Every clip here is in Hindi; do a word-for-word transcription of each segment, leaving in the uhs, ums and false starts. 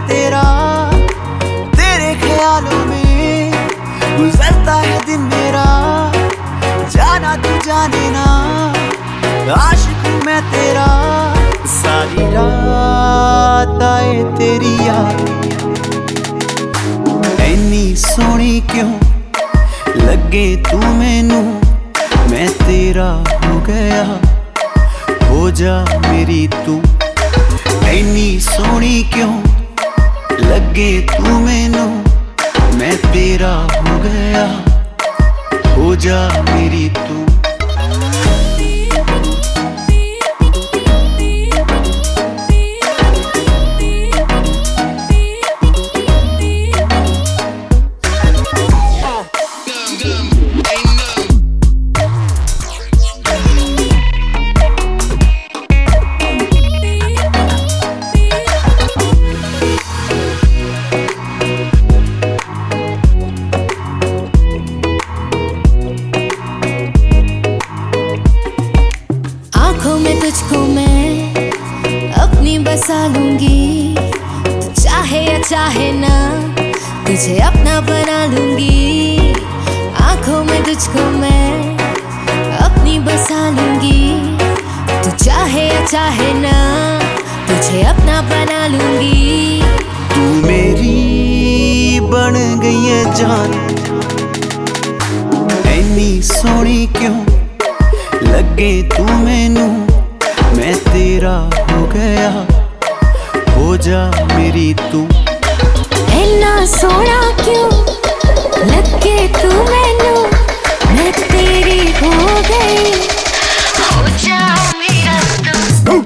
तेरा, तेरे ख्यालों में गुजरता है दिन मेरा। जाना तू जाने ना, आशिक हूँ मैं तेरा। सारी रात आए तेरी याद, ऐनी सोहनी क्यों लगे तू मैनू। मैं तेरा हो गया, हो जा मेरी तू। ऐनी सोहनी क्यों लगे तू मैनू। मैं तेरा हो गया, हो जा मेरी तू। मैं तुझको मैं अपनी बसा लूंगी, तू चाहे या चाहे ना तुझे अपना बना लूंगी। आंखों में तुझको मैं अपनी बसा लूंगी, तू चाहे या चाहे ना तुझे अपना बना लूंगी। तू मेरी बन गई है जान, ऐनी सोहनी क्यों लगे तू मैनू। मैं तेरा हो गया, हो जा मेरी तू। ऐना सोहना क्यों लगे तू मैनू। मैं तेरी हो गई, हो जा मेरा तू।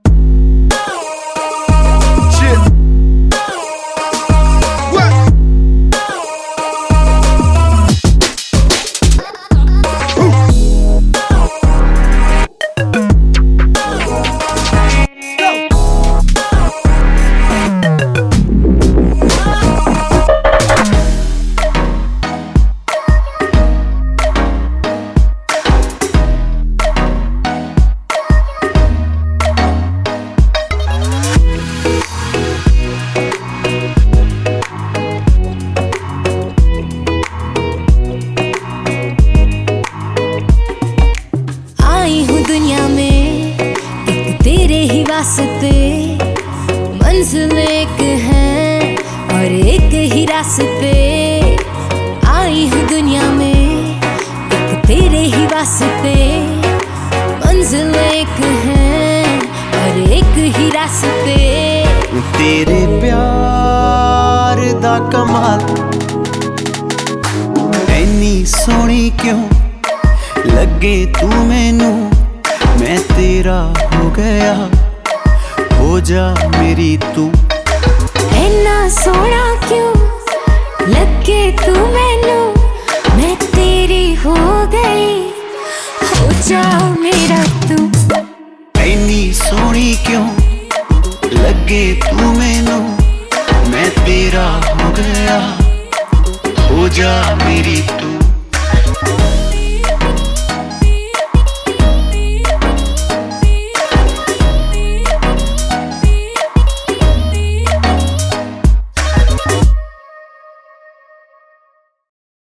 दुनिया में एक तेरे ही वास्ते, मंजिल एक है और एक ही रास्ते। आई हूँ दुनिया में एक तेरे ही वास्ते, मंजिल एक है और एक ही रास्ते। तेरे प्यार दा कमाल, ऐनी सोहनी क्यों लगे तू मैनू। मैं तेरा हो गया, हो जा मेरी तू। ऐना सोहना क्यों लगे तू मैनू। मैं तेरी हो गई, हो जा मेरा तू। ऐनी सोहनी क्यों लगे तू मैनू। मैं तेरा हो गया, हो जा मेरी तू।